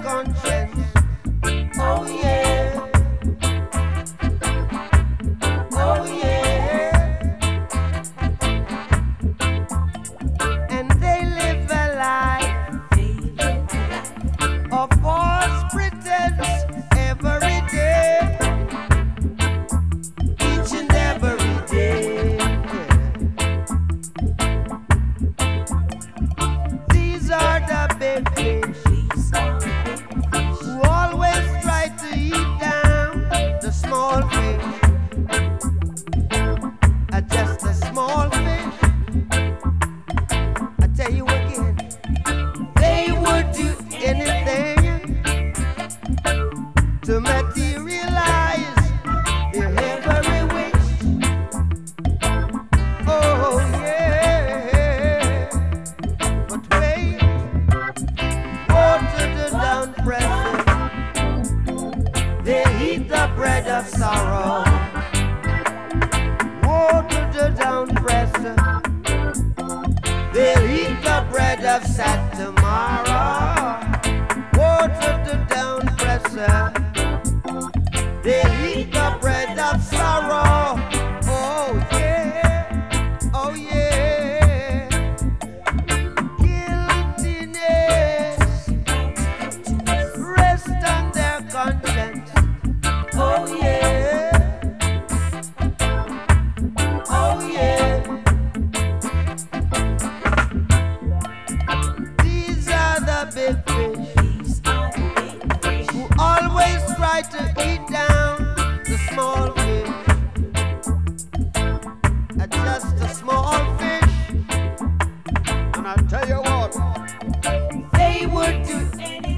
conscience. Oh yeah, oh yeah. And they live a life of false pretense every day, each and every day. These are the big fish who always try to eat down the small fish. Just a small fish. I tell you again, they would do anything to materialize their every wish. Oh yeah, but wait, water the down pressure. They eat the bread of sorrow. Water the down pressure. They'll eat the bread of sad tomorrow. Water the down pressure. They'll eat the bread of sorrow. Oh yeah, oh yeah. Guiltiness rest on their conscience. Oh yeah, oh yeah. These are the big fish who always try to eat down the small fish. Just a small fish. And I tell you what, they would do anything